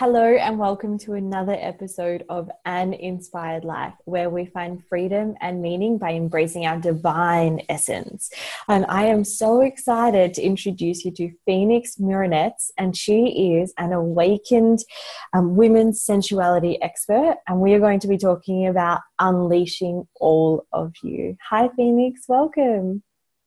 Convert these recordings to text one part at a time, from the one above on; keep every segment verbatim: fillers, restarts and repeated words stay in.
Hello and welcome to another episode of An Inspired Life, where we find freedom and meaning by embracing our divine essence. And I am so excited to introduce you to Phoenix Mironets, and she is an awakened um, women's sensuality expert, and we are going to be talking about unleashing all of you. Hi Phoenix, welcome.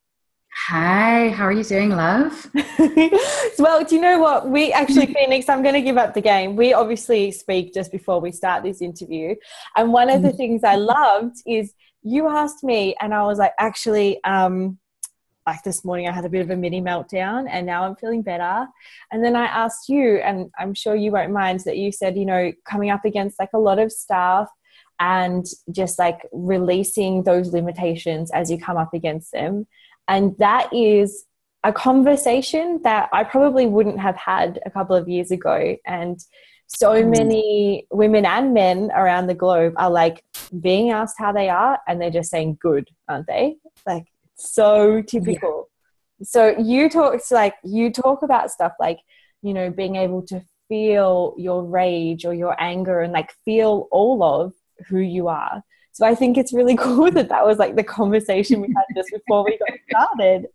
Hi, how are you doing, love? Well, do you know what? We actually, Phoenix, I'm going to give up the game. We obviously speak just before we start this interview. And one of the things I loved is you asked me, and I was like, actually, um, like this morning I had a bit of a mini meltdown and now I'm feeling better. And then I asked you, and I'm sure you won't mind that you said, you know, coming up against like a lot of stuff and just like releasing those limitations as you come up against them. And that is a conversation that I probably wouldn't have had a couple of years ago. And so many women and men around the globe are like being asked how they are and they're just saying good, aren't they? Like so typical. Yeah. So you talk it's like you talk about stuff like, you know, being able to feel your rage or your anger and like feel all of who you are. So I think it's really cool that that was like the conversation we had just before we got started.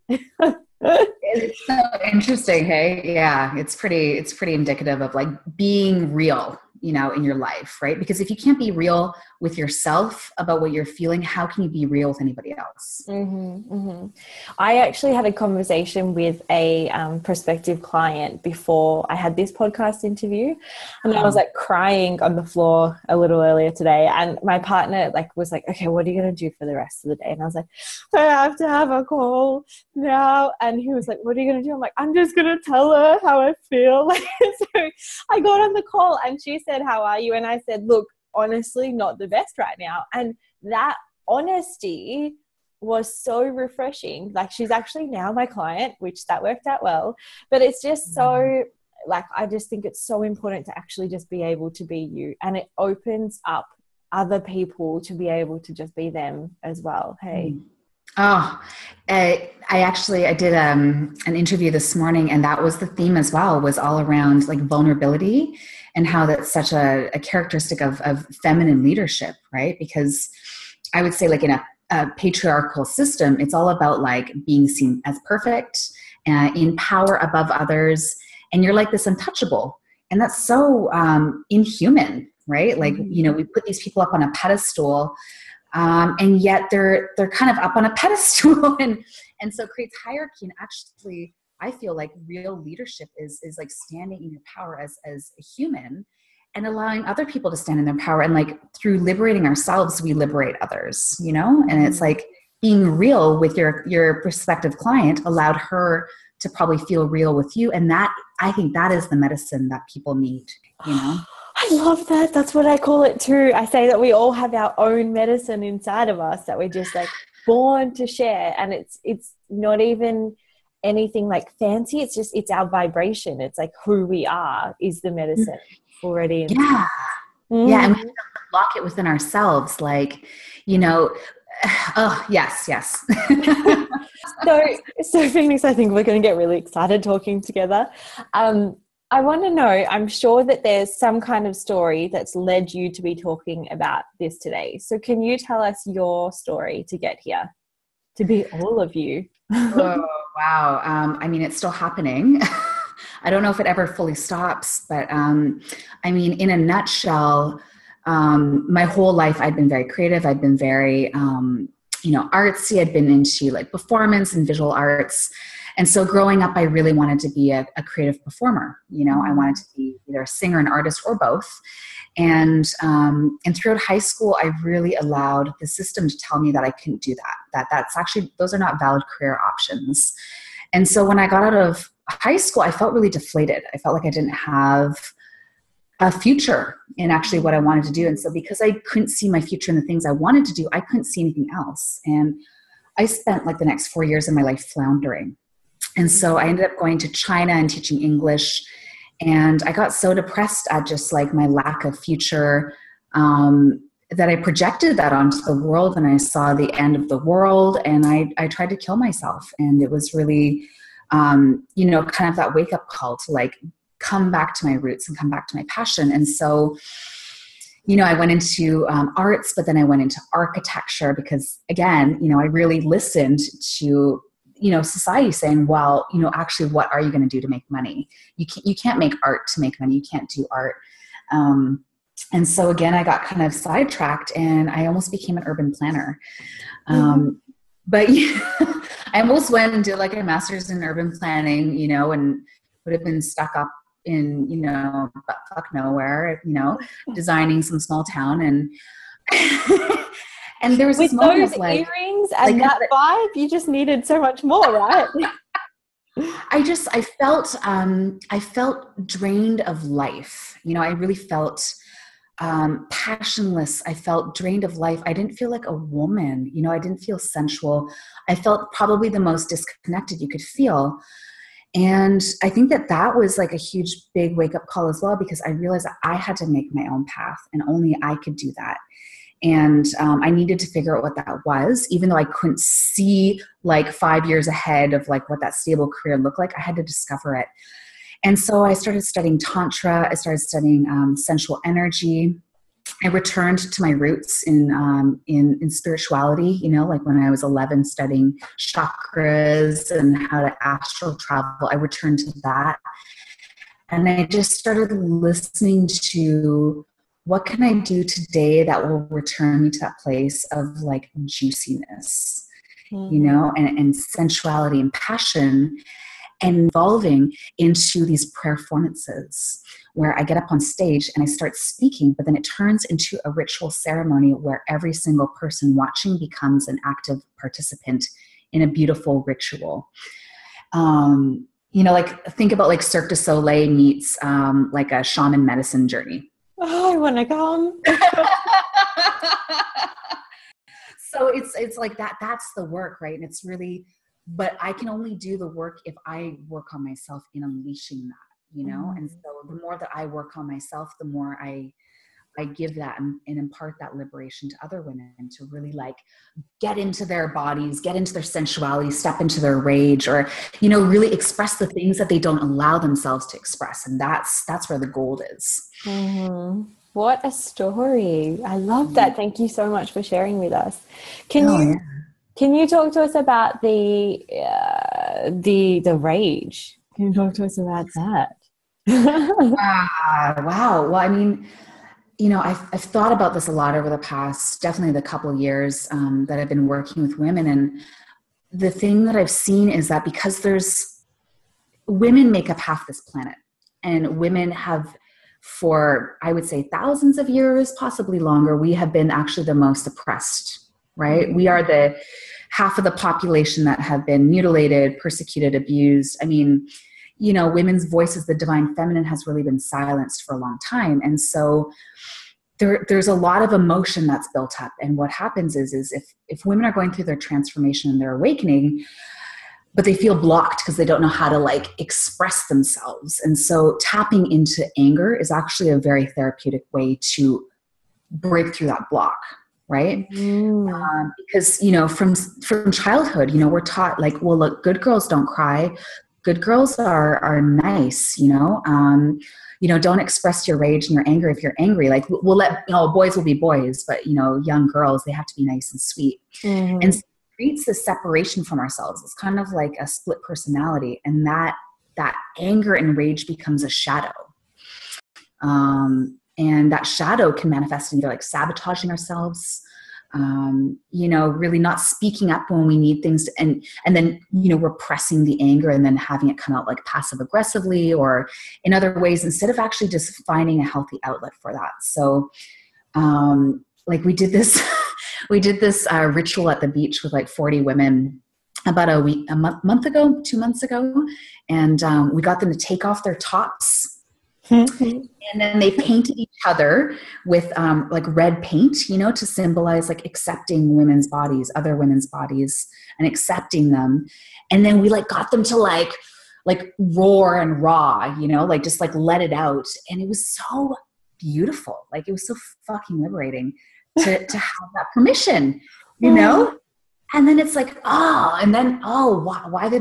It's so interesting. Hey, yeah, it's pretty, it's pretty indicative of like being real, you know, in your life, right? Because if you can't be real with yourself about what you're feeling, how can you be real with anybody else? Mm-hmm, mm-hmm. I actually had a conversation with a um, prospective client before I had this podcast interview, and I was like crying on the floor a little earlier today, and my partner like was like, okay, what are you going to do for the rest of the day? And I was like, I have to have a call now. And he was like, what are you going to do? I'm like, I'm just going to tell her how I feel. So I got on the call and she said, how are you? And I said, look, honestly, not the best right now. And that honesty was so refreshing. Like, she's actually now my client, which that worked out well. But it's just so, like, I just think it's so important to actually just be able to be you. And it opens up other people to be able to just be them as well. Hey. Oh, I, I actually, I did um, an interview this morning, and that was the theme as well, was all around like vulnerability and how that's such a, a characteristic of, of feminine leadership, right? Because I would say like in a, a patriarchal system, it's all about like being seen as perfect, uh, in power above others. And you're like this untouchable. And that's so um, inhuman, right? Like, mm-hmm. you know, we put these people up on a pedestal, Um, and yet they're, they're kind of up on a pedestal and, and so it creates hierarchy. And actually, I feel like real leadership is, is like standing in your power as, as a human and allowing other people to stand in their power. And like through liberating ourselves, we liberate others, you know, and it's like being real with your, your prospective client allowed her to probably feel real with you. And that, I think that is the medicine that people need, you know? I love that. That's what I call it too. I say that we all have our own medicine inside of us that we're just like born to share. And it's, it's not even anything like fancy. It's just, it's our vibration. It's like who we are is the medicine already. Inside. Yeah. Mm. Yeah. And we have to lock it within ourselves. Like, you know, oh yes, yes. so, so Phoenix, I think we're going to get really excited talking together. Um, I want to know, I'm sure that there's some kind of story that's led you to be talking about this today. So can you tell us your story to get here, to be all of you? Oh, wow. Um, I mean, it's still happening. I don't know if it ever fully stops, but um, I mean, in a nutshell, um, my whole life I'd been very creative. I'd been very, um, you know, artsy. I'd been into like performance and visual arts. And so growing up, I really wanted to be a, a creative performer. You know, I wanted to be either a singer, an artist, or both. And um, and throughout high school, I really allowed the system to tell me that I couldn't do that. That that's actually, those are not valid career options. And so when I got out of high school, I felt really deflated. I felt like I didn't have a future in actually what I wanted to do. And so because I couldn't see my future in the things I wanted to do, I couldn't see anything else. And I spent like the next four years of my life floundering. And so I ended up going to China and teaching English. And I got so depressed at just like my lack of future um, that I projected that onto the world. And I saw the end of the world. And I, I tried to kill myself. And it was really, um, you know, kind of that wake up call to like come back to my roots and come back to my passion. And so, you know, I went into um, arts, but then I went into architecture because, again, you know, I really listened to, you know, society saying, well, you know, actually, what are you going to do to make money? You can't, you can't make art to make money. You can't do art. Um, and so again, I got kind of sidetracked and I almost became an urban planner. Um, mm-hmm. But yeah, I almost went and did like a master's in urban planning, you know, and would have been stuck up in, you know, fuck nowhere, you know, designing some small town. And and there was with this moment those of like, earrings and like, that vibe, you just needed so much more, right? I just, I felt, um, I felt drained of life. You know, I really felt um, passionless. I felt drained of life. I didn't feel like a woman. You know, I didn't feel sensual. I felt probably the most disconnected you could feel. And I think that that was like a huge, big wake up call as well, because I realized that I had to make my own path and only I could do that. And um, I needed to figure out what that was, even though I couldn't see like five years ahead of like what that stable career looked like. I had to discover it. And so I started studying Tantra. I started studying um, sensual energy. I returned to my roots in, um, in in spirituality, you know, like when I was eleven studying chakras and how to astral travel. I returned to that. And I just started listening to what can I do today that will return me to that place of like juiciness, mm-hmm. you know, and, and sensuality and passion, and evolving into these prayer performances where I get up on stage and I start speaking, but then it turns into a ritual ceremony where every single person watching becomes an active participant in a beautiful ritual. Um, you know, like think about like Cirque du Soleil meets um, like a shaman medicine journey. Oh, I want to come. So it's it's like that. That's the work, right? And it's really, but I can only do the work if I work on myself in unleashing that. You know, mm-hmm. and so the more that I work on myself, the more I I give that and, and impart that liberation to other women to really like get into their bodies, get into their sensuality, step into their rage, or, you know, really express the things that they don't allow themselves to express. And that's that's where the gold is. Mm-hmm. What a story. I love that. Thank you so much for sharing with us. Can oh, you yeah. can you talk to us about the uh, the the rage? Can you talk to us about that? uh, wow. Well, I mean, you know, I've, I've thought about this a lot over the past, definitely the couple of years um, that I've been working with women. And the thing that I've seen is that because there's, women make up half this planet, and women have for, I would say, thousands of years, possibly longer, we have been actually the most oppressed, right? Mm-hmm. We are the half of the population that have been mutilated, persecuted, abused. I mean, you know, women's voices, the divine feminine has really been silenced for a long time. And so there, there's a lot of emotion that's built up. And what happens is, is if, if women are going through their transformation and their awakening, but they feel blocked because they don't know how to like express themselves. And so tapping into anger is actually a very therapeutic way to break through that block. Right. Mm. Um, because, you know, from, from childhood, you know, we're taught like, well, look, good girls don't cry. Good girls are are nice, you know. Um, you know, don't express your rage and your anger if you're angry. Like we'll let, you know, boys will be boys, but you know, young girls, they have to be nice and sweet. Mm-hmm. And so it creates this separation from ourselves. It's kind of like a split personality, and that that anger and rage becomes a shadow. Um, and that shadow can manifest into like sabotaging ourselves. Um, you know, really not speaking up when we need things to, and, and then, you know, repressing the anger and then having it come out like passive aggressively or in other ways, instead of actually just finding a healthy outlet for that. So, um, like we did this, we did this, uh, ritual at the beach with like forty women about a week, a month, month ago, two months ago. And, um, we got them to take off their tops. And then they painted each other with um, like red paint, you know, to symbolize like accepting women's bodies, other women's bodies, and accepting them. And then we like got them to like, like roar and raw, you know, like just like let it out. And it was so beautiful. Like it was so fucking liberating to, to have that permission, you know? And then it's like, oh, and then, oh, why, why didn't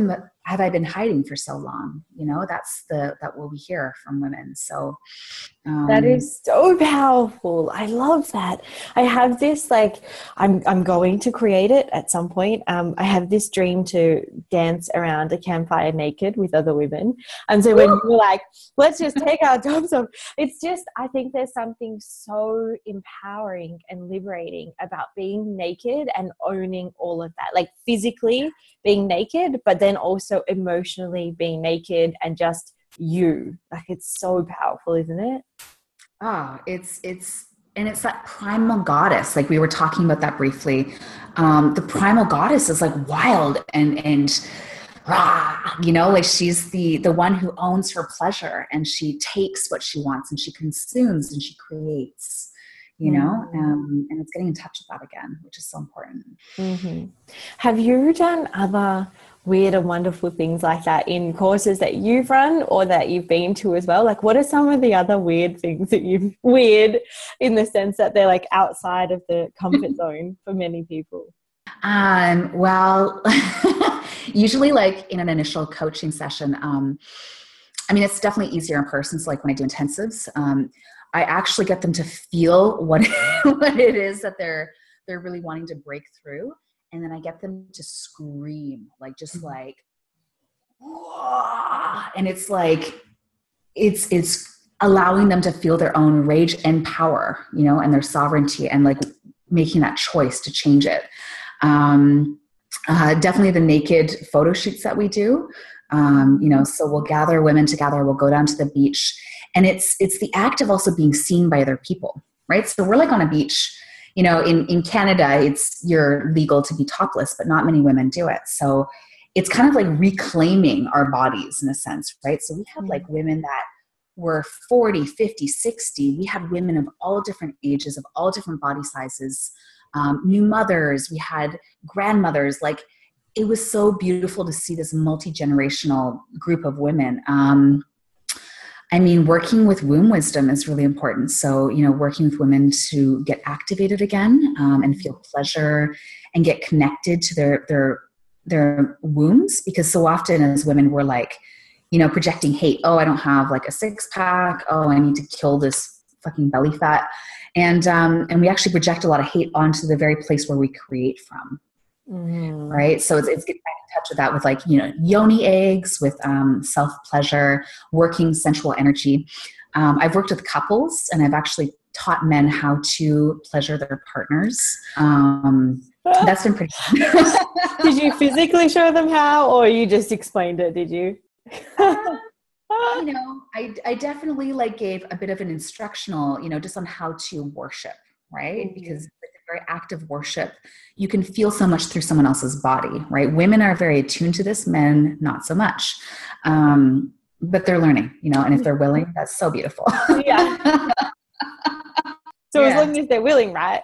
have I been hiding for so long? You know, that's the, that what we hear from women. So um, that is so powerful. I love that. I have this, like, I'm I'm going to create it at some point. Um, I have this dream to dance around a campfire naked with other women. And so when you're like, let's just take our tops off, it's just, I think there's something so empowering and liberating about being naked and owning all of that, like physically being naked, but then also emotionally being naked and just you. Like, it's so powerful, isn't it? Ah, it's, it's, and it's that primal goddess. Like we were talking about that briefly. Um, the primal goddess is like wild and, and, rah, you know, like she's the, the one who owns her pleasure, and she takes what she wants and she consumes and she creates, you know, Mm-hmm. um, and it's getting in touch with that again, which is so important. Mm-hmm. Have you done other weird and wonderful things like that in courses that you've run or that you've been to as well? Like, what are some of the other weird things that you've weird in the sense that they're like outside of the comfort zone for many people? Um, well, usually like in an initial coaching session, um, I mean, it's definitely easier in person. So like when I do intensives, um, I actually get them to feel what, what it is that they're, they're really wanting to break through. And then I get them to scream, like, just like, whoa! And it's like, it's, it's allowing them to feel their own rage and power, you know, and their sovereignty, and like making that choice to change it. Um, uh, definitely the naked photo shoots that we do. Um, you know, so we'll gather women together, we'll go down to the beach, and it's, it's the act of also being seen by other people, right? So we're like on a beach. You know, in, in Canada, it's, you're legal to be topless, but not many women do it. So it's kind of like reclaiming our bodies in a sense, right? So we have like women that were forty, fifty, sixty. We had women of all different ages, of all different body sizes, um, new mothers. We had grandmothers. Like, it was so beautiful to see this multi-generational group of women. Um, I mean, working with womb wisdom is really important. So, you know, working with women to get activated again, um, and feel pleasure and get connected to their, their, their wombs. Because so often as women, we're like, you know, projecting hate. Oh, I don't have like a six pack. Oh, I need to kill this fucking belly fat. And, um, and we actually project a lot of hate onto the very place where we create from. Mm. Right. So it's, it's getting back in touch with that, with like, you know, yoni eggs, with um, self-pleasure, working sensual energy. Um, I've worked with couples, and I've actually taught men how to pleasure their partners. Um, that's been pretty fun. Did you physically show them how, or you just explained it? Did you? uh, you know, I, I definitely like gave a bit of an instructional, you know, just on how to worship, right? Mm-hmm. Because very active worship, you can feel so much through someone else's body, right? Women are very attuned to this, men not so much, um, but they're learning, you know, and if they're willing, that's so beautiful. Yeah. So yeah. As long as they're willing, right?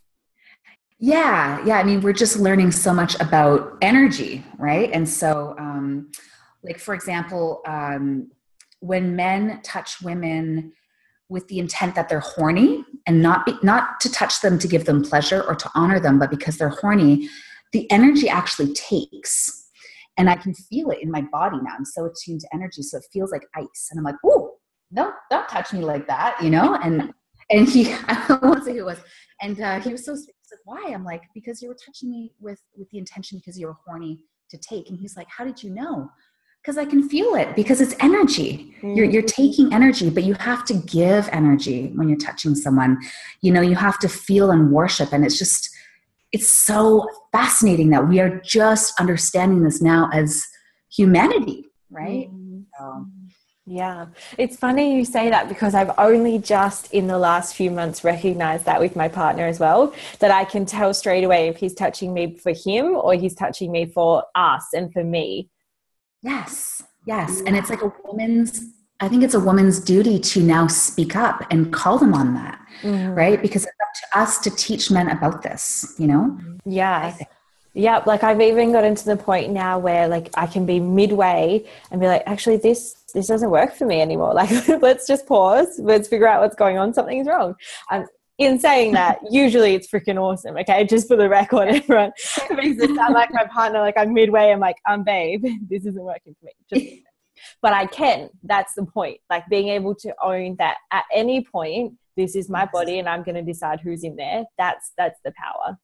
Yeah, yeah. I mean, we're just learning so much about energy, right? And so, um, like for example, um, when men touch women with the intent that they're horny, and not be, not to touch them to give them pleasure or to honor them, but because they're horny, the energy actually takes. And I can feel it in my body now. I'm so attuned to energy, so it feels like ice. And I'm like, "Ooh, no, don't touch me like that," you know? And and he, I won't say who it was, and uh, he was so sweet. He's like, "Why?" I'm like, "Because you were touching me with with the intention because you were horny to take." And he's like, "How did you know?" Because I can feel it, because it's energy. You're, you're taking energy, but you have to give energy when you're touching someone. You know, you have to feel and worship. And it's just, it's so fascinating that we are just understanding this now as humanity, right? Mm-hmm. So. Yeah. It's funny you say that, because I've only just in the last few months recognized that with my partner as well, that I can tell straight away if he's touching me for him or he's touching me for us and for me. Yes. Yes. And it's like a woman's, I think it's a woman's duty to now speak up and call them on that. Mm-hmm. Right. Because it's up to us to teach men about this, you know? Yeah. Yeah. Like I've even gotten to the point now where like I can be midway and be like, actually this, this doesn't work for me anymore. Like, let's just pause. Let's figure out what's going on. Something's wrong. And in saying that, usually it's freaking awesome. Okay, just for the record, everyone. It makes it sound like my partner, like I'm midway. I'm like, um, babe, this isn't working for me. Just, but I can. That's the point. Like being able to own that at any point, this is my body, and I'm going to decide who's in there. That's that's the power.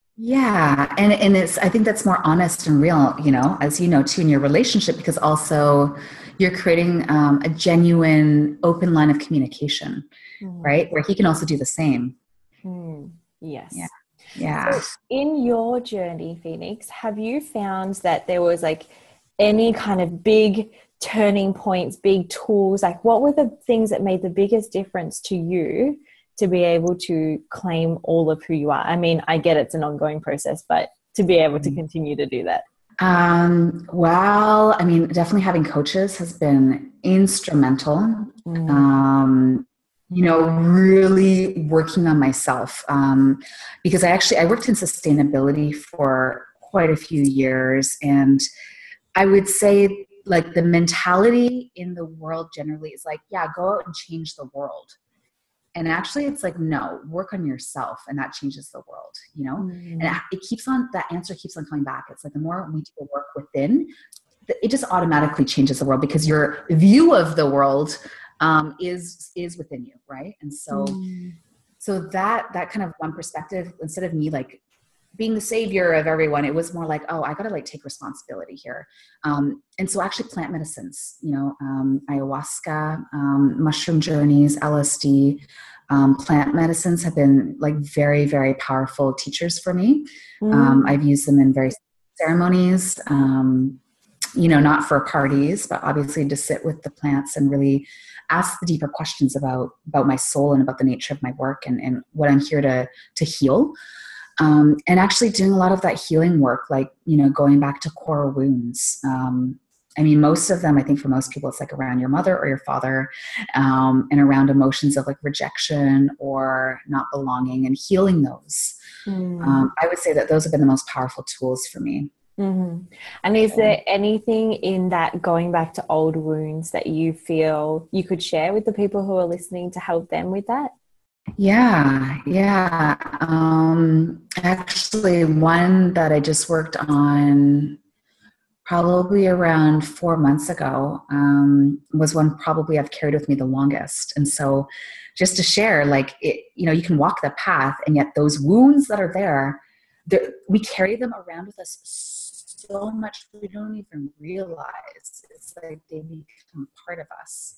Yeah. And, and it's, I think that's more honest and real, you know, as you know, too, in your relationship, because also you're creating um, a genuine open line of communication, mm. right? Where he can also do the same. Mm. Yes. Yeah. Yeah. So in your journey, Phoenix, have you found that there was like any kind of big turning points, big tools? Like what were the things that made the biggest difference to you to be able to claim all of who you are? I mean, I get it's an ongoing process, but to be able to continue to do that. Um, well, I mean, definitely having coaches has been instrumental. Mm. Um, you know, really working on myself. Um, because I actually, I worked in sustainability for quite a few years. And I would say like the mentality in the world generally is like, yeah, go out and change the world. And actually it's like, no, work on yourself and that changes the world, you know? Mm. And it keeps on, that answer keeps on coming back. It's like the more we do the work within, it just automatically changes the world because your view of the world um, is, is within you. Right. And so, mm. so that, that kind of one perspective, instead of me like being the savior of everyone, it was more like, oh, I got to like take responsibility here. Um, and so actually plant medicines, you know, um, ayahuasca, um, mushroom journeys, L S D, um, plant medicines have been like very, very powerful teachers for me. Mm. Um, I've used them in various ceremonies, um, you know, not for parties, but obviously to sit with the plants and really ask the deeper questions about, about my soul and about the nature of my work and, and what I'm here to, to heal. Um, and actually doing a lot of that healing work, like, you know, going back to core wounds. Um, I mean, most of them, I think for most people, it's like around your mother or your father, um, and around emotions of like rejection or not belonging and healing those. Mm. Um, I would say that those have been the most powerful tools for me. Mm-hmm. And is there anything in that going back to old wounds that you feel you could share with the people who are listening to help them with that? Yeah, yeah. Um, actually, one that I just worked on probably around four months ago um, was one probably I've carried with me the longest. And so just to share, like, it, you know, you can walk the path and yet those wounds that are there, we carry them around with us so much we don't even realize. It's like they become part of us.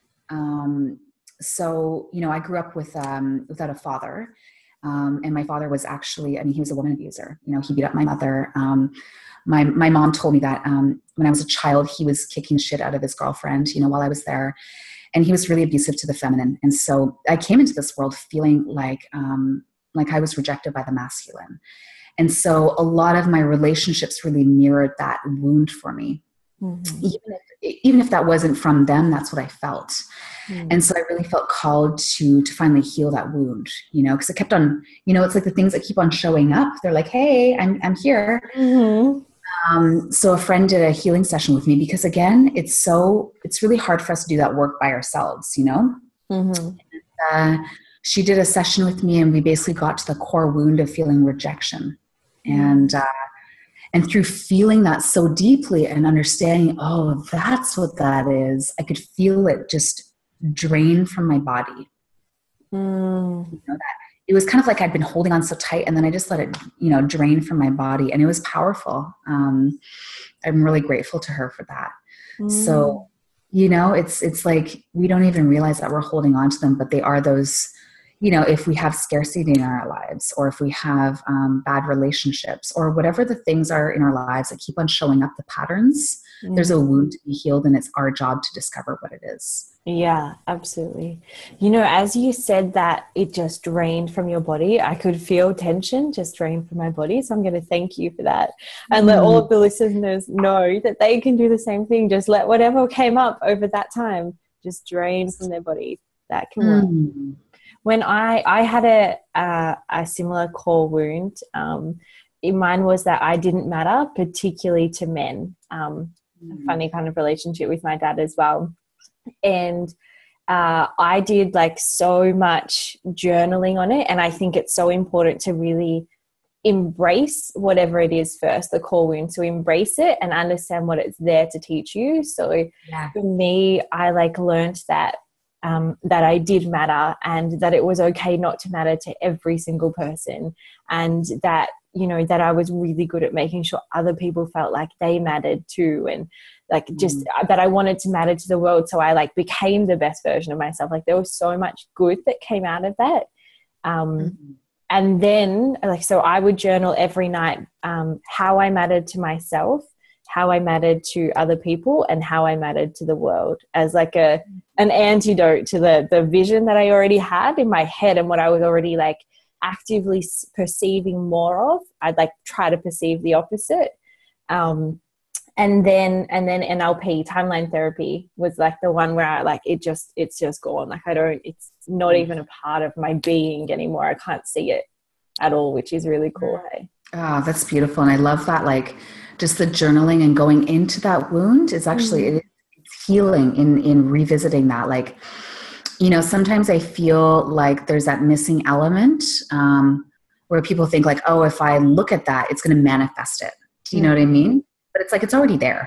Um, So, you know, I grew up with, um, without a father. Um, and my father was actually, I mean, he was a woman abuser. You know, he beat up my mother. Um, my, my mom told me that, um, when I was a child, he was kicking shit out of his girlfriend, you know, while I was there, and he was really abusive to the feminine. And so I came into this world feeling like, um, like I was rejected by the masculine. And so a lot of my relationships really mirrored that wound for me. Mm-hmm. Even if, even if that wasn't from them, that's what I felt. Mm. And so I really felt called to, to finally heal that wound, you know, because it kept on, you know, it's like the things that keep on showing up. They're like, hey, I'm, I'm here. Mm-hmm. Um, so a friend did a healing session with me because again, it's so, it's really hard for us to do that work by ourselves, you know? Mm-hmm. And, uh, she did a session with me and we basically got to the core wound of feeling rejection. Mm-hmm. And, uh, And through feeling that so deeply and understanding, oh, that's what that is, I could feel it just drain from my body. Mm. You know, that it was kind of like I'd been holding on so tight and then I just let it, you know, drain from my body. And it was powerful. Um, I'm really grateful to her for that. Mm. So, you know, it's, it's like, we don't even realize that we're holding on to them, but they are those, you know, if we have scarcity in our lives or if we have um, bad relationships or whatever the things are in our lives that keep on showing up, the patterns, mm. there's a wound to be healed and it's our job to discover what it is. Yeah, absolutely. You know, as you said that it just drained from your body, I could feel tension just drain from my body. So I'm going to thank you for that and mm. let all of the listeners know that they can do the same thing. Just let whatever came up over that time just drain from their body. That can work. Mm. When I, I had a, uh, a similar core wound, um, in mine was that I didn't matter, particularly to men. Um, mm. A funny kind of relationship with my dad as well. And uh, I did like so much journaling on it. And I think it's so important to really embrace whatever it is first, the core wound, to embrace it and understand what it's there to teach you. So yeah. for me, I like learned that um, that I did matter, and that it was okay not to matter to every single person, and that, you know, that I was really good at making sure other people felt like they mattered too, and like just mm. that I wanted to matter to the world. So I like became the best version of myself. Like there was so much good that came out of that. Um, mm-hmm. And then like, so I would journal every night um, how I mattered to myself, how I mattered to other people, and how I mattered to the world, as like a an antidote to the the vision that I already had in my head and what I was already like actively perceiving more of. I'd like try to perceive the opposite. Um, and then and then N L P, timeline therapy, was like the one where I like it just it's just gone. Like I don't it's not even a part of my being anymore. I can't see it at all, which is really cool. Hey. Oh, that's beautiful. And I love that, like just the journaling and going into that wound is actually mm-hmm. it, it's healing in in revisiting that. Like, you know, sometimes I feel like there's that missing element um, where people think like, oh, if I look at that, it's going to manifest it. Do you mm-hmm. know what I mean? But it's like, it's already there.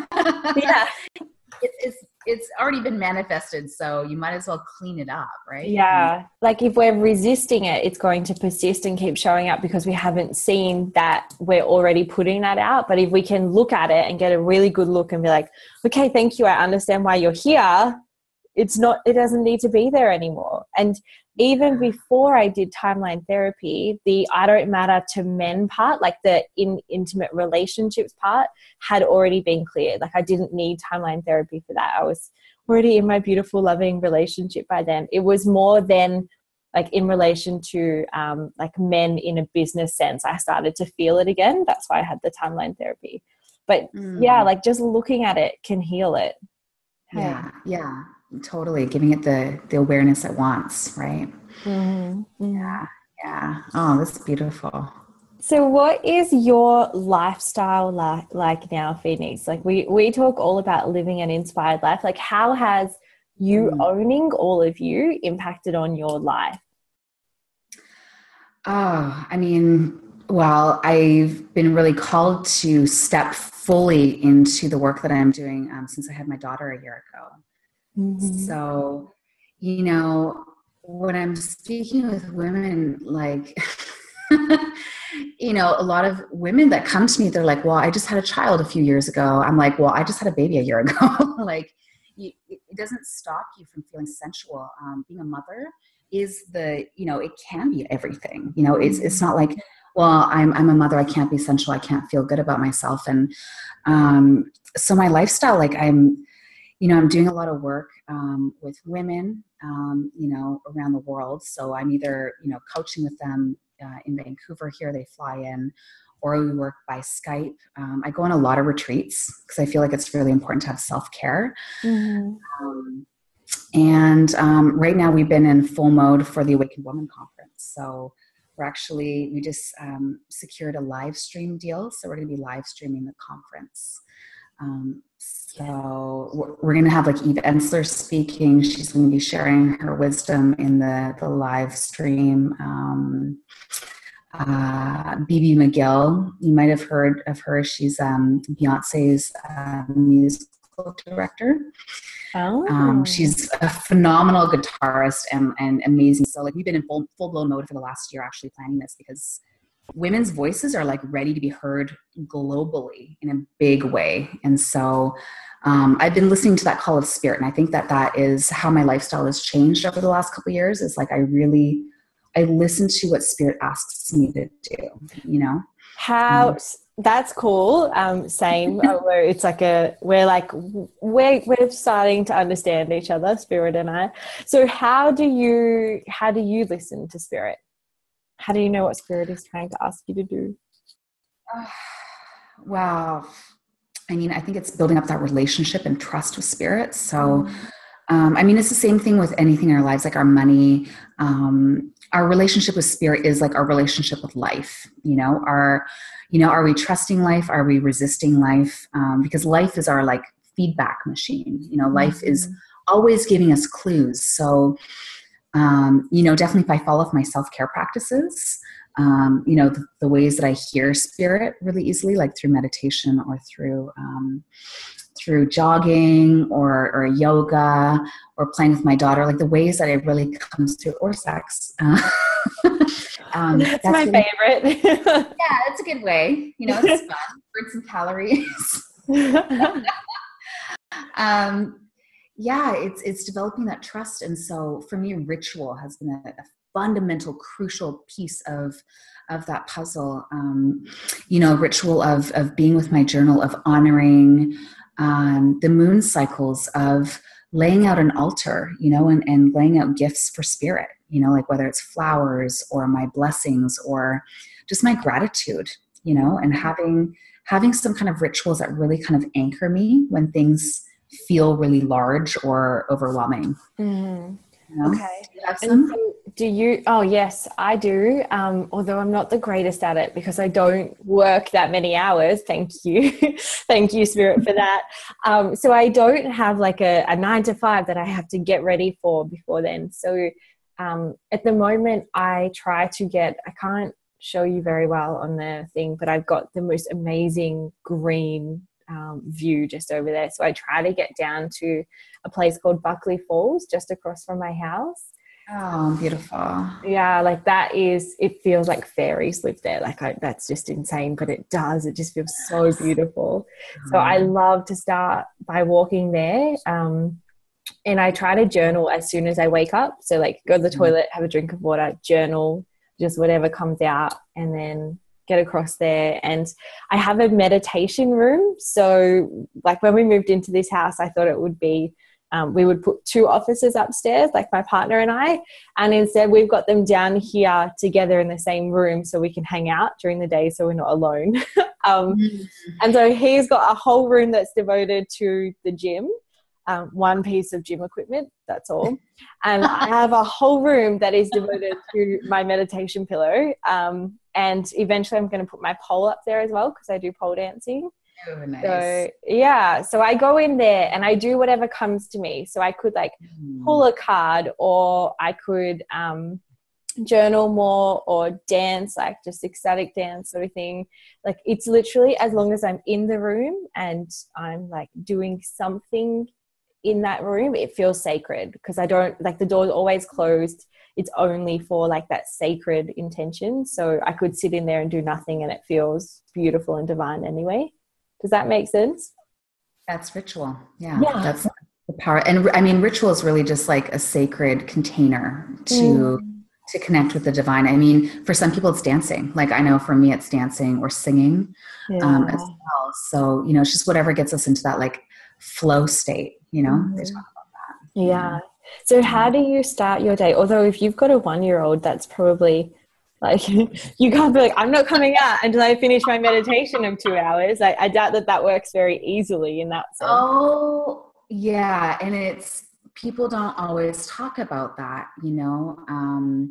yeah. It, it's, it's already been manifested. So you might as well clean it up. Right. Yeah. Like if we're resisting it, it's going to persist and keep showing up because we haven't seen that we're already putting that out. But if we can look at it and get a really good look and be like, okay, thank you. I understand why you're here. It's not, it doesn't need to be there anymore. And even before I did timeline therapy, the I don't matter to men part, like the in intimate relationships part, had already been cleared. Like I didn't need timeline therapy for that. I was already in my beautiful, loving relationship by then. It was more than like in relation to um, like men in a business sense. I started to feel it again. That's why I had the timeline therapy. But mm. yeah, like just looking at it can heal it. Hey. Yeah, yeah. Totally. Giving it the, the awareness it wants, right? Mm-hmm. Yeah. Yeah. Oh, that's beautiful. So what is your lifestyle like, like now, Phoenix? Like we, we talk all about living an inspired life. Like how has you mm. owning all of you impacted on your life? Oh, I mean, well, I've been really called to step fully into the work that I'm doing um, since I had my daughter a year ago. Mm-hmm. So, you know, when I'm speaking with women, like, you know, a lot of women that come to me, they're like, well, I just had a child a few years ago. I'm like, well, I just had a baby a year ago. Like, you, it doesn't stop you from feeling sensual. Um, being a mother is the, you know, it can be everything. You know, it's it's not like, well, I'm I'm a mother, I can't be sensual, I can't feel good about myself. And um, so my lifestyle, like I'm, you know, I'm doing a lot of work um, with women, um, you know, around the world. So I'm either, you know, coaching with them uh, in Vancouver here, they fly in, or we work by Skype. Um, I go on a lot of retreats because I feel like it's really important to have self-care. Mm-hmm. Um, and um, right now we've been in full mode for the Awakened Woman Conference. So we're actually, we just um, secured a live stream deal. So we're going to be live streaming the conference. Um, so we're, we're going to have like Eve Ensler speaking. She's going to be sharing her wisdom in the, the live stream. Um, uh, Bibi McGill, you might have heard of her. She's um, Beyonce's uh, musical director. Oh. Um, she's a phenomenal guitarist and, and amazing. So like we've been in full, full blown mode for the last year actually planning this because women's voices are like ready to be heard globally in a big way. And so um, I've been listening to that call of spirit. And I think that that is how my lifestyle has changed over the last couple of years. Is like, I really, I listen to what spirit asks me to do, you know? How, um, that's cool. Um, same, where it's like a, we're like, we're, we're starting to understand each other, spirit and I. So how do you, how do you listen to spirit? How do you know what spirit is trying to ask you to do? Uh, wow. I mean, I think it's building up that relationship and trust with spirit. So, mm. um, I mean, it's the same thing with anything in our lives, like our money. Um, our relationship with spirit is like our relationship with life. You know, our, you know, are we trusting life? Are we resisting life? Um, because life is our like feedback machine. You know, life mm-hmm. is always giving us clues. So, um, you know, definitely if I follow my self-care practices, um, you know, the, the ways that I hear spirit really easily, like through meditation or through, um, through jogging or, or yoga or playing with my daughter, like the ways that it really comes through, or sex. Uh, um, that's, that's my really, favorite. Yeah, it's a good way. You know, it's fun. Burn some calories. um, yeah, it's it's developing that trust. And so for me, ritual has been a, a fundamental, crucial piece of of that puzzle. Um, you know, ritual of of being with my journal, of honoring um, the moon cycles, of laying out an altar, you know, and, and laying out gifts for spirit, you know, like whether it's flowers or my blessings or just my gratitude, you know, and having having some kind of rituals that really kind of anchor me when things feel really large or overwhelming. Mm. You know? Okay. Do you have And some? so do you, oh yes, I do. Um, although I'm not the greatest at it because I don't work that many hours. Thank you. Thank you, Spirit, for that. Um, so I don't have like a, a nine to five that I have to get ready for before then. So um, at the moment I try to get, I can't show you very well on the thing, but I've got the most amazing green um, view just over there. So I try to get down to a place called Buckley Falls just across from my house. Oh, beautiful. Yeah, like that is, it feels like fairies live there. Like I, that's just insane, but it does. It just feels so beautiful. So I love to start by walking there. Um, and I try to journal as soon as I wake up. So like go to the toilet, have a drink of water, journal, just whatever comes out, and then get across there. And I have a meditation room. So like when we moved into this house, I thought it would be, um, we would put two offices upstairs, like my partner and I, and instead we've got them down here together in the same room so we can hang out during the day so we're not alone. um, mm-hmm. And so he's got a whole room that's devoted to the gym. Um, one piece of gym equipment, that's all. And I have a whole room that is devoted to my meditation pillow. Um, and eventually I'm going to put my pole up there as well because I do pole dancing. Oh, nice. So, yeah. So I go in there and I do whatever comes to me. So I could like mm. pull a card, or I could um, journal more, or dance, like just ecstatic dance sort of thing. Like it's literally as long as I'm in the room and I'm like doing something in that room, it feels sacred because I don't like the door's always closed. It's only for like that sacred intention. So I could sit in there and do nothing and it feels beautiful and divine anyway. Does that make sense? That's ritual. Yeah. Yeah. That's the power. And I mean, ritual is really just like a sacred container to, mm. to connect with the divine. I mean, for some people it's dancing. Like I know for me, it's dancing or singing yeah. um, as well. So, you know, it's just whatever gets us into that like flow state, you know, mm-hmm. they talk about that. Yeah. yeah. So how do you start your day? Although if you've got a one-year-old, that's probably like, you can't be like, I'm not coming out until I finish my meditation of two hours. I, I doubt that that works very easily in that sense. Oh, yeah. And it's, people don't always talk about that, you know? Um,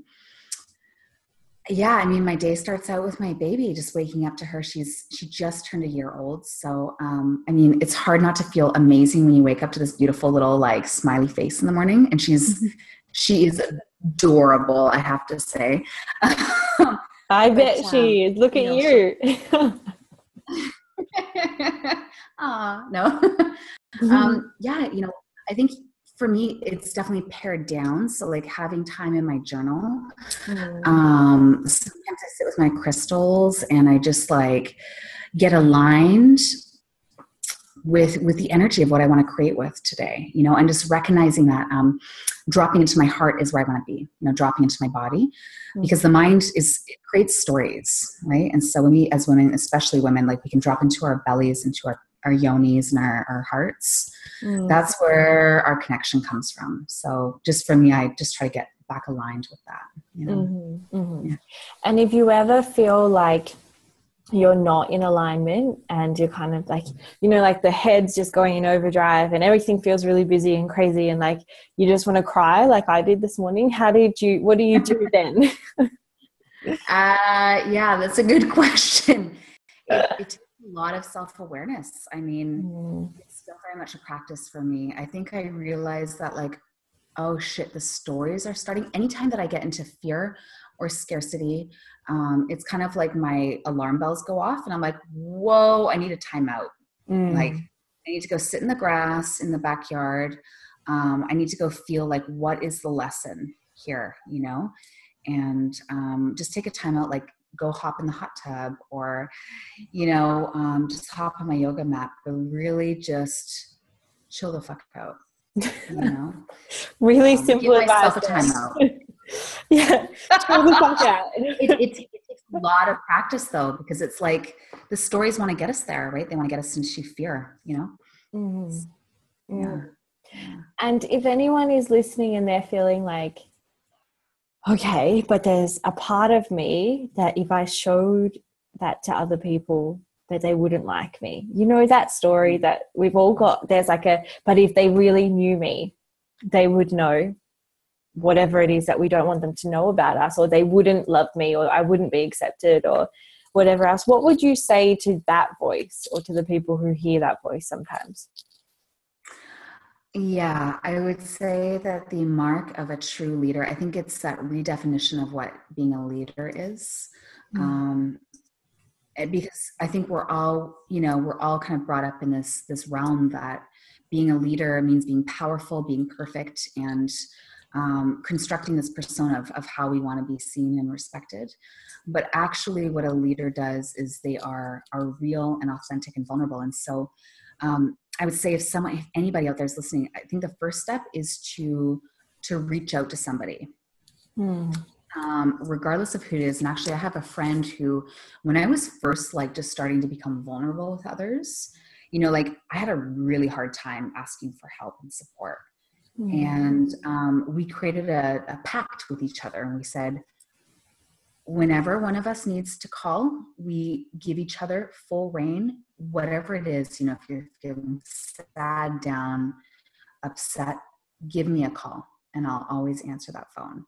yeah. I mean, my day starts out with my baby, just waking up to her. She's, she just turned a year old. So, um, I mean, it's hard not to feel amazing when you wake up to this beautiful little like smiley face in the morning. And she's, she is adorable, I have to say. I but, bet she um, is. Look at you. Aw, no. um, yeah, you know, I think for me, it's definitely pared down. So like having time in my journal. Mm. Um, sometimes I sit with my crystals and I just like get aligned with, with the energy of what I want to create with today, you know, and just recognizing that, um, dropping into my heart is where I want to be, you know, dropping into my body, mm-hmm. because the mind is, it creates stories, right? And so when we, as women, especially women, like we can drop into our bellies, into our, our yonis and our, our hearts. Mm-hmm. That's where our connection comes from. So just for me, I just try to get back aligned with that, you know? Mm-hmm. Mm-hmm. Yeah. And if you ever feel like you're not in alignment and you're kind of like, you know, like the head's just going in overdrive and everything feels really busy and crazy and like you just want to cry like I did this morning, how did you, what do you do then? uh, yeah, that's a good question. It, it takes a lot of self-awareness. I mean, mm. it's still very much a practice for me. I think I realized that like, oh shit, the stories are starting. Anytime that I get into fear or scarcity, um, it's kind of like my alarm bells go off and I'm like, whoa, I need a timeout. Mm. Like I need to go sit in the grass in the backyard. Um, I need to go feel like, what is the lesson here, you know? And um, just take a timeout, like go hop in the hot tub or, you know, um, just hop on my yoga mat, but really just chill the fuck out. You know, really um, simple give myself advice. a timeout. Yeah, chill the fuck out. it, it, it takes a lot of practice though, because it's like the stories want to get us there, right? They want to get us into fear, you know. Mm-hmm. Yeah. yeah. And if anyone is listening and they're feeling like, okay, but there's a part of me that if I showed that to other people, that they wouldn't like me. You know, that story that we've all got, there's like a, but if they really knew me, they would know whatever it is that we don't want them to know about us, or they wouldn't love me, or I wouldn't be accepted, or whatever else. What would you say to that voice, or to the people who hear that voice sometimes? Yeah, I would say that the mark of a true leader, I think it's that redefinition of what being a leader is. Mm. Um, because I think we're all, you know, we're all kind of brought up in this, this realm that being a leader means being powerful, being perfect, and um, constructing this persona of, of how we want to be seen and respected. But actually what a leader does is they are, are real and authentic and vulnerable. And so um, I would say if someone, if anybody out there is listening, I think the first step is to, to reach out to somebody. Hmm. Um, regardless of who it is. And actually I have a friend who, when I was first like just starting to become vulnerable with others, you know, like I had a really hard time asking for help and support. Mm. And um, we created a, a pact with each other. And we said, whenever one of us needs to call, we give each other full reign, whatever it is. You know, if you're feeling sad, down, upset, give me a call and I'll always answer that phone.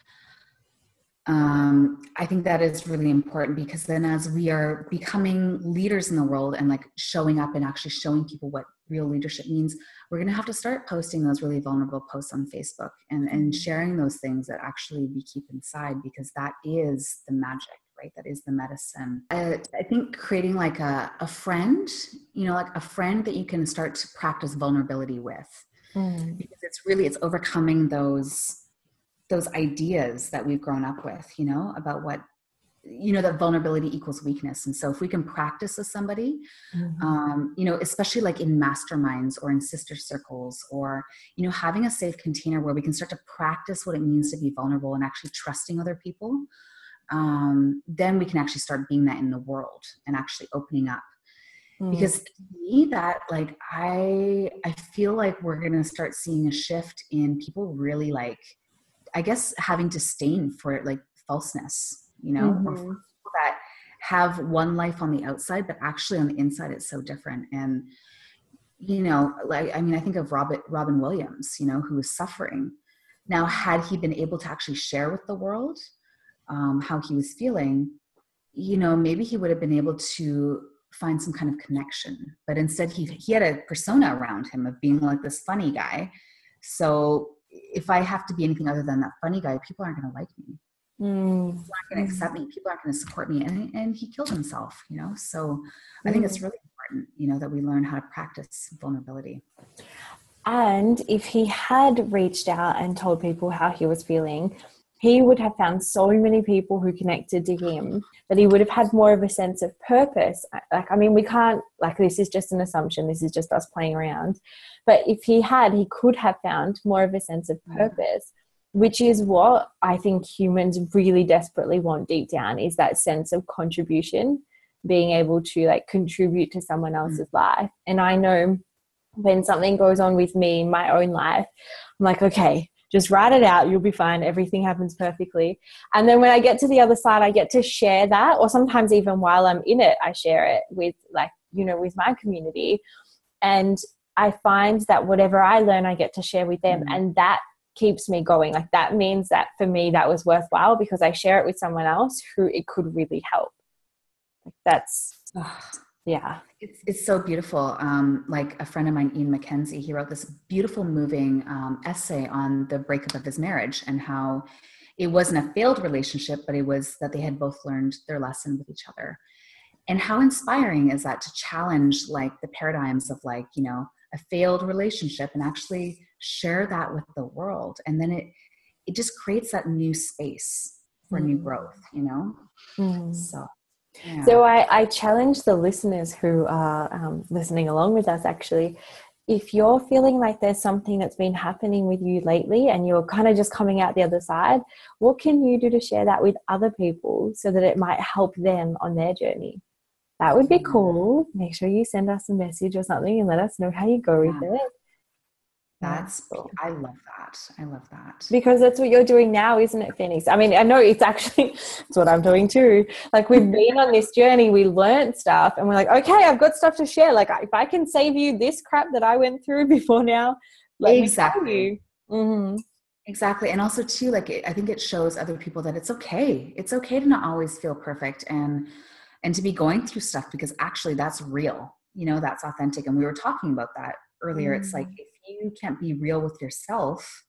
Um, I think that is really important, because then as we are becoming leaders in the world and like showing up and actually showing people what real leadership means, we're going to have to start posting those really vulnerable posts on Facebook and, and sharing those things that actually we keep inside, because that is the magic, right? That is the medicine. I, I think creating like a, a friend, you know, like a friend that you can start to practice vulnerability with, mm. because it's really, it's overcoming those those ideas that we've grown up with, you know, about what, you know, that vulnerability equals weakness. And so if we can practice with somebody, mm-hmm. um, you know, especially like in masterminds or in sister circles, or, you know, having a safe container where we can start to practice what it means to be vulnerable and actually trusting other people, um, then we can actually start being that in the world and actually opening up. Mm. Because to me, that like, I, I feel like we're going to start seeing a shift in people really like, I guess having to stain for like falseness, you know, mm-hmm. or for people that have one life on the outside, but actually on the inside, it's so different. And, you know, like, I mean, I think of Robin, Robin Williams, you know, who was suffering. Now, had he been able to actually share with the world um, how he was feeling, you know, maybe he would have been able to find some kind of connection, but instead he, he had a persona around him of being like this funny guy. So if I have to be anything other than that funny guy, people aren't going to like me. Mm. People aren't going to accept me. People aren't going to support me. And, and he killed himself, you know? So mm. I think it's really important, you know, that we learn how to practice vulnerability. And if he had reached out and told people how he was feeling, he would have found so many people who connected to him that he would have had more of a sense of purpose. Like, I mean, we can't, like, this is just an assumption. This is just us playing around. But if he had, he could have found more of a sense of purpose, which is what I think humans really desperately want deep down, is that sense of contribution, being able to like contribute to someone else's mm. life. And I know when something goes on with me in my own life, I'm like, okay, just write it out. You'll be fine. Everything happens perfectly. And then when I get to the other side, I get to share that, or sometimes even while I'm in it, I share it with like, you know, with my community. And I find that whatever I learn, I get to share with them. Mm. And that keeps me going. Like, that means that for me, that was worthwhile because I share it with someone else who it could really help. Like, that's, oh, Yeah. It's, it's so beautiful. Um, like a friend of mine, Ian McKenzie, he wrote this beautiful, moving um, essay on the breakup of his marriage and how it wasn't a failed relationship, but it was that they had both learned their lesson with each other. And how inspiring is that to challenge like the paradigms of like, you know, a failed relationship and actually share that with the world. And then it, it just creates that new space for mm. new growth, you know? Mm. So. Yeah. So I, I challenge the listeners who are um, listening along with us, actually, if you're feeling like there's something that's been happening with you lately and you're kind of just coming out the other side, what can you do to share that with other people so that it might help them on their journey? That would be cool. Make sure you send us a message or something and let us know how you go yeah. with it. That's, cool. I love that. I love that. Because that's what you're doing now, isn't it, Phoenix? I mean, I know it's actually, it's what I'm doing too. Like we've been on this journey, we learned stuff and we're like, okay, I've got stuff to share. Like if I can save you this crap that I went through before now, let exactly. me tell you. Mm-hmm. Exactly. And also too, like, I think it shows other people that it's okay. It's okay to not always feel perfect and, and to be going through stuff because actually that's real, you know, that's authentic. And we were talking about that earlier. Mm-hmm. It's like, if you can't be real with yourself,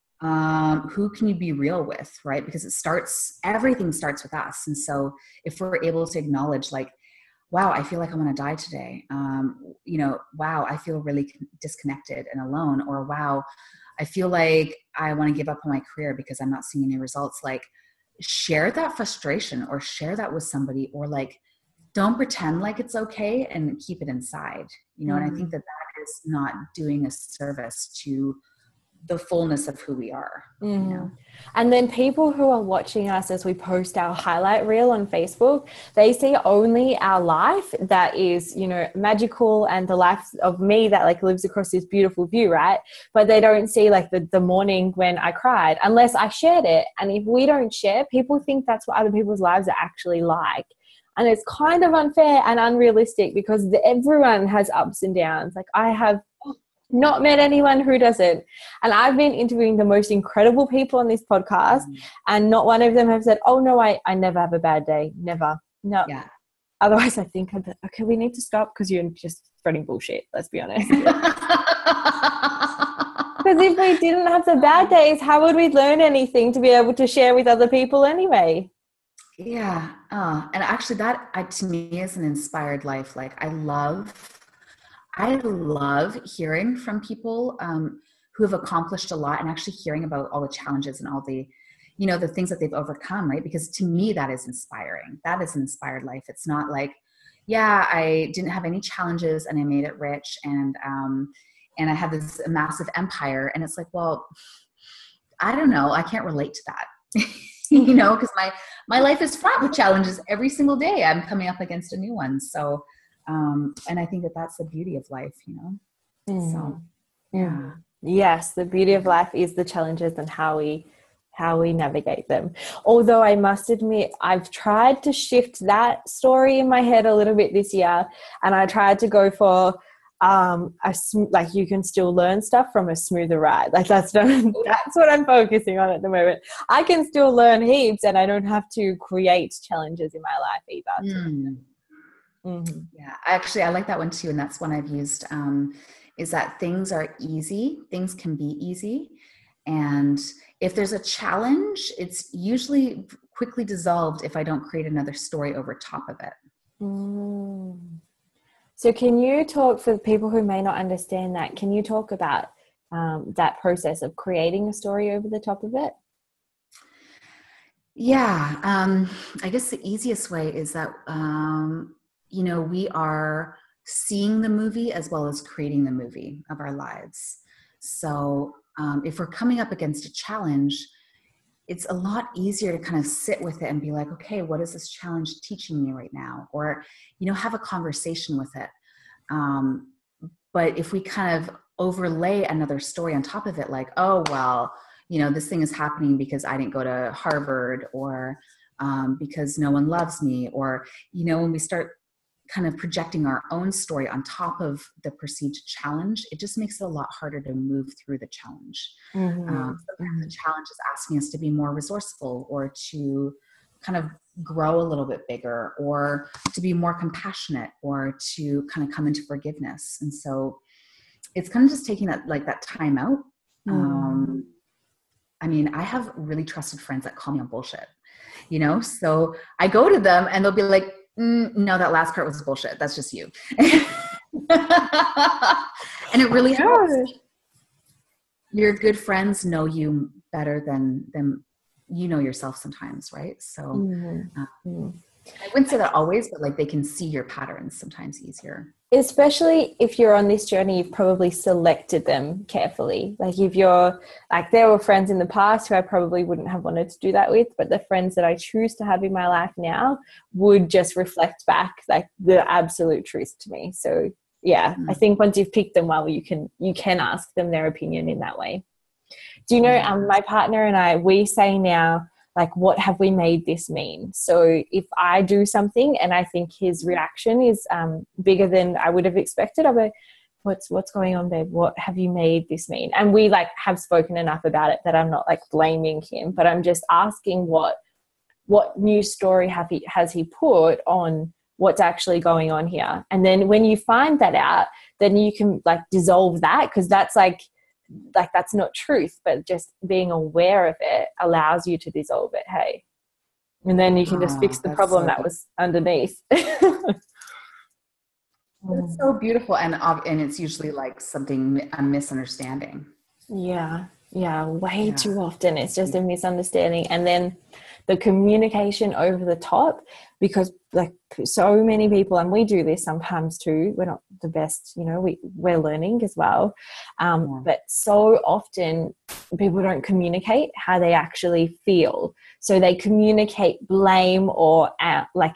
um, who can you be real with? Right. Because it starts, everything starts with us. And so if we're able to acknowledge like, wow, I feel like I want to die today. Um, you know, wow, I feel really disconnected and alone, or wow, I feel like I want to give up on my career because I'm not seeing any results. Like share that frustration or share that with somebody, or like, don't pretend like it's okay and keep it inside, you know? Mm. And I think that that is not doing a service to the fullness of who we are, mm. you know? And then people who are watching us as we post our highlight reel on Facebook, they see only our life that is, you know, magical and the life of me that like lives across this beautiful view, right? But they don't see like the, the morning when I cried unless I shared it. And if we don't share, people think that's what other people's lives are actually like. And it's kind of unfair and unrealistic because the, everyone has ups and downs. Like I have not met anyone who doesn't. And I've been interviewing the most incredible people on this podcast mm. and not one of them have said, oh no, I, I never have a bad day. Never. No. Yeah. Otherwise I think, I'd be, okay, we need to stop because you're just spreading bullshit. Let's be honest. Because if we didn't have the bad days, how would we learn anything to be able to share with other people anyway? Yeah. Uh, and actually that I, to me is an inspired life. Like I love, I love hearing from people um, who have accomplished a lot and actually hearing about all the challenges and all the, you know, the things that they've overcome, right? Because to me, that is inspiring. That is an inspired life. It's not like, yeah, I didn't have any challenges and I made it rich and, um, and I had this massive empire. And it's like, well, I don't know. I can't relate to that. You know, because my, my life is fraught with challenges every single day. I'm coming up against a new one. So, um, and I think that that's the beauty of life, you know? Mm. So, yeah. Yes. The beauty of life is the challenges and how we, how we navigate them. Although I must admit, I've tried to shift that story in my head a little bit this year. And I tried to go for, um a sm- like you can still learn stuff from a smoother ride. Like that's that's what I'm focusing on at the moment. I can still learn heaps and I don't have to create challenges in my life either. Mm. Mm-hmm. Yeah, actually I like that one too, and that's one I've used, um is that things are easy, things can be easy, and if there's a challenge, it's usually quickly dissolved if I don't create another story over top of it. Mm. So can you talk, for people who may not understand that, can you talk about um, that process of creating a story over the top of it? Yeah. Um, I guess the easiest way is that, um, you know, we are seeing the movie as well as creating the movie of our lives. So um, if we're coming up against a challenge, it's a lot easier to kind of sit with it and be like, okay, what is this challenge teaching me right now? Or, you know, have a conversation with it. Um, but if we kind of overlay another story on top of it, like, oh, well, you know, this thing is happening because I didn't go to Harvard, or um, because no one loves me, or, you know, when we start kind of projecting our own story on top of the perceived challenge, it just makes it a lot harder to move through the challenge. Mm-hmm. Um, sometimes the challenge is asking us to be more resourceful or to kind of grow a little bit bigger, or to be more compassionate, or to kind of come into forgiveness. And so it's kind of just taking that, like that time out. Mm. Um, I mean, I have really trusted friends that call me on bullshit, you know? So I go to them and they'll be like, mm, no, that last part was bullshit. That's just you. And it really helps. Your good friends know you better than, than you know yourself sometimes, right? So Mm-hmm. uh, I wouldn't say that always, but like they can see your patterns sometimes easier. Especially if you're on this journey, you've probably selected them carefully. Like if you're like, there were friends in the past who I probably wouldn't have wanted to do that with, but the friends that I choose to have in my life now would just reflect back like the absolute truth to me. So yeah, mm. I think once you've picked them well, you can, you can ask them their opinion in that way. Do you know, um, my partner and I, we say now, like, what have we made this mean? So if I do something and I think his reaction is um, bigger than I would have expected, I'll be, what's, what's going on, babe? What have you made this mean? And we like have spoken enough about it that I'm not like blaming him, but I'm just asking what, what new story have he, has he put on what's actually going on here? And then when you find that out, then you can like dissolve that, because that's like, like that's not truth, but just being aware of it allows you to dissolve it. Hey, and then you can just oh, fix the problem so that was underneath. It's so beautiful. And and it's usually like something, a misunderstanding. Yeah. Yeah. Way yeah. too often. It's just a misunderstanding. And then the communication over the top, because like so many people, and we do this sometimes too, we're not the best, you know, we, we're learning as well. Um, yeah. But so often people don't communicate how they actually feel. So they communicate blame or uh, like,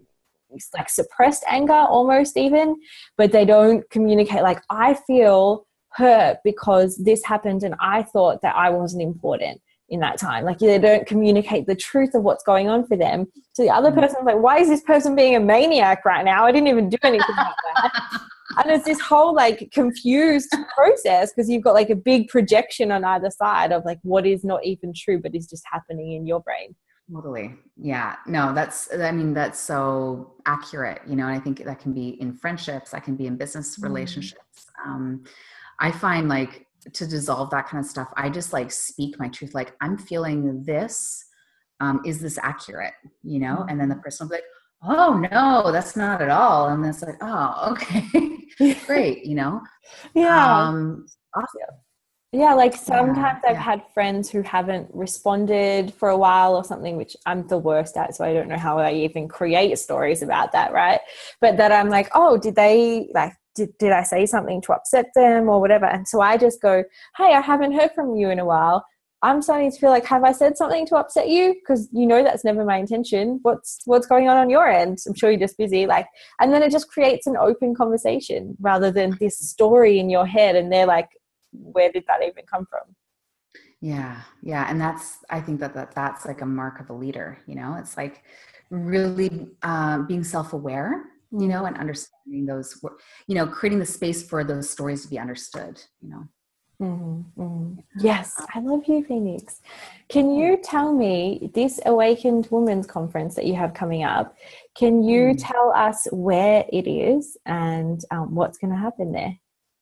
like suppressed anger almost even, but they don't communicate like, I feel hurt because this happened and I thought that I wasn't important in that time. Like they don't communicate the truth of what's going on for them. So the other person's like, why is this person being a maniac right now? I didn't even do anything like that. And it's this whole like confused process, because you've got like a big projection on either side of like what is not even true, but is just happening in your brain. Totally. Yeah. No, that's, I mean, that's so accurate, you know, and I think that can be in friendships, that can be in business relationships. Mm. Um, I find like to dissolve that kind of stuff, I just like speak my truth. Like, I'm feeling this. Um, is this accurate? You know? Mm. And then the person will be like, oh no, that's not at all. And it's like, oh, okay, great. You know? Yeah. Um, awesome. Yeah, like sometimes yeah, I've yeah. had friends who haven't responded for a while or something, which I'm the worst at, so I don't know how I even create stories about that, right? But that I'm like, oh, did they, like, did, did I say something to upset them or whatever? And so I just go, hey, I haven't heard from you in a while. I'm starting to feel like, have I said something to upset you? Because you know that's never my intention. What's what's going on on your end? I'm sure you're just busy. Like, and then it just creates an open conversation rather than this story in your head, and they're like, where did that even come from? Yeah. Yeah. And that's, I think that, that that's like a mark of a leader, you know, it's like really um, being self-aware, you know, and understanding those, you know, creating the space for those stories to be understood, you know? Mm-hmm, mm-hmm. Yes. I love you, Phoenix. Can you tell me this Awakened Women's Conference that you have coming up, can you mm. tell us where it is and um, what's going to happen there?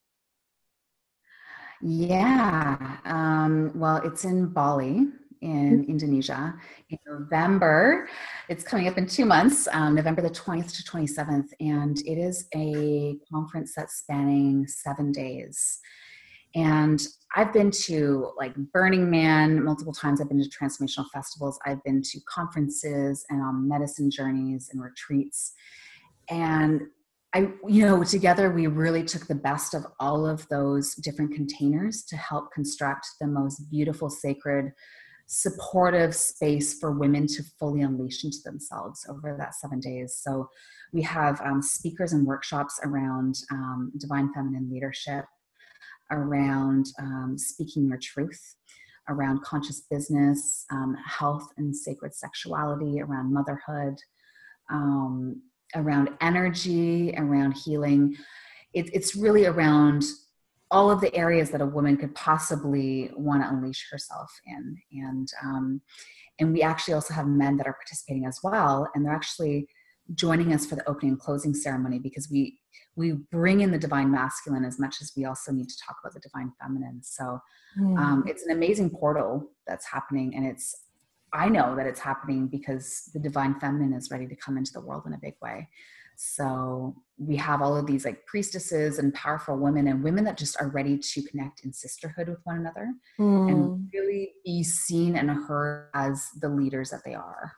Yeah. Um, well, it's in Bali in Indonesia in November. It's coming up in two months, um, November the twentieth to twenty-seventh. And it is a conference that's spanning seven days. And I've been to like Burning Man multiple times. I've been to transformational festivals. I've been to conferences and on medicine journeys and retreats. And I, you know, together we really took the best of all of those different containers to help construct the most beautiful, sacred, supportive space for women to fully unleash into themselves over that seven days. So we have um, speakers and workshops around um, divine feminine leadership, around um, speaking your truth, around conscious business, um, health and sacred sexuality, around motherhood, um, around energy, around healing. It, it's really around all of the areas that a woman could possibly want to unleash herself in. And, um, And we actually also have men that are participating as well. And they're actually joining us for the opening and closing ceremony, because we we bring in the divine masculine as much as we also need to talk about the divine feminine. So um, it's an amazing portal that's happening. And it's, I know that it's happening because the divine feminine is ready to come into the world in a big way. So we have all of these like priestesses and powerful women, and women that just are ready to connect in sisterhood with one another mm. and really be seen and heard as the leaders that they are.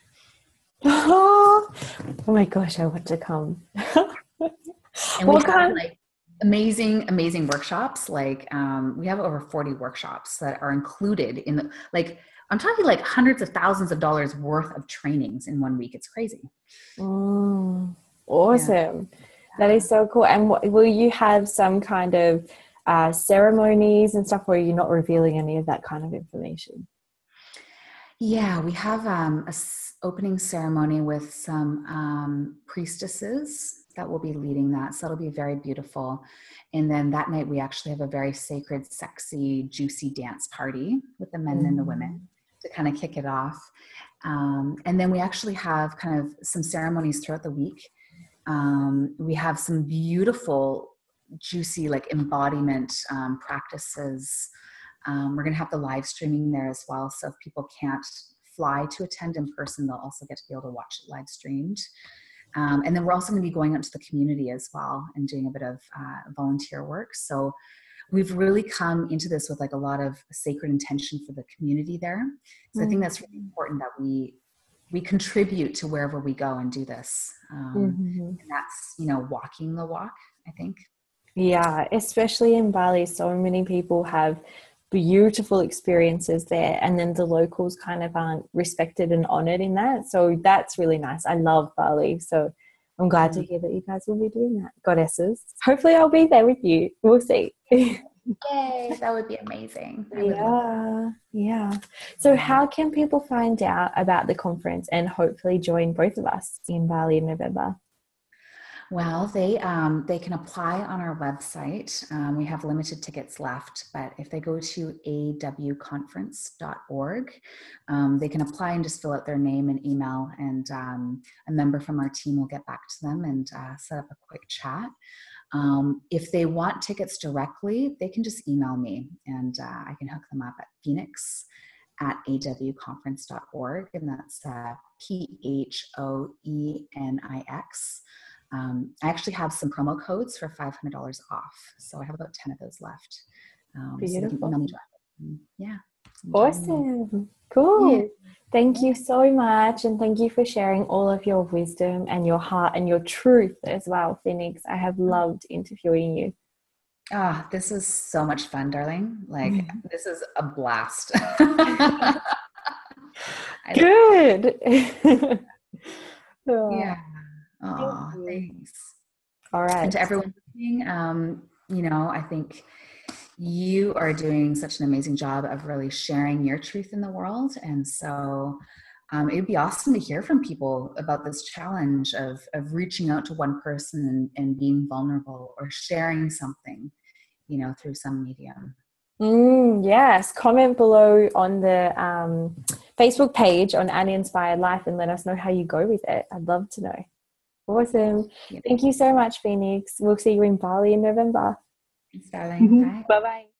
Oh, oh my gosh, I want to come. And we what have kind? like amazing, amazing workshops. Like um, we have over forty workshops that are included in the, like, I'm talking like hundreds of thousands of dollars worth of trainings in one week. It's crazy. Mm, awesome. Yeah. That is so cool. And what, will you have some kind of uh, ceremonies and stuff where you're not revealing any of that kind of information? Yeah, we have um, a s- opening ceremony with some um, priestesses that will be leading that. So it'll be very beautiful. And then that night we actually have a very sacred, sexy, juicy dance party with the men mm. and the women to kind of kick it off. Um, and then we actually have kind of some ceremonies throughout the week. Um, we have some beautiful, juicy, like embodiment um, practices. Um, we're going to have the live streaming there as well. So if people can't fly to attend in person, they'll also get to be able to watch it live streamed. Um, and then we're also going to be going out to the community as well and doing a bit of uh, volunteer work. So we've really come into this with like a lot of sacred intention for the community there. So mm-hmm. I think that's really important that we we contribute to wherever we go and do this. Um, mm-hmm. And that's, you know, walking the walk, I think. Yeah, especially in Bali, so many people have beautiful experiences there, and then the locals kind of aren't respected and honored in that. So that's really nice. I love Bali. So I'm glad mm-hmm. to hear that you guys will be doing that, goddesses. Hopefully I'll be there with you. We'll see. Yay, that would be amazing. I would yeah, love yeah. So how can people find out about the conference and hopefully join both of us in Bali in November? Well, they um, they can apply on our website. Um, we have limited tickets left, but if they go to a w conference dot org, um, they can apply and just fill out their name and email, and um, a member from our team will get back to them and uh, set up a quick chat. Um, if they want tickets directly, they can just email me, and uh, I can hook them up at Phoenix at a w conference dot org, and that's uh, P H O E N I X. Um, I actually have some promo codes for five hundred dollars off. So I have about ten of those left. Um, Beautiful. So yeah. Awesome. Cool. Yeah. Thank yeah. you so much. And thank you for sharing all of your wisdom and your heart and your truth as well, Phoenix. I have loved interviewing you. Ah, oh, this is so much fun, darling. Like, mm-hmm. this is a blast. Good. Yeah. Oh, Thank thanks. All right. And to everyone listening, um, you know, I think you are doing such an amazing job of really sharing your truth in the world. And so um, it would be awesome to hear from people about this challenge of, of reaching out to one person and, and being vulnerable or sharing something, you know, through some medium. Mm, yes. Comment below on the um, Facebook page on Annie Inspired Life and let us know how you go with it. I'd love to know. Awesome. Thank you so much, Phoenix. We'll see you in Bali in November. Thanks, darling. Bye. Bye-bye.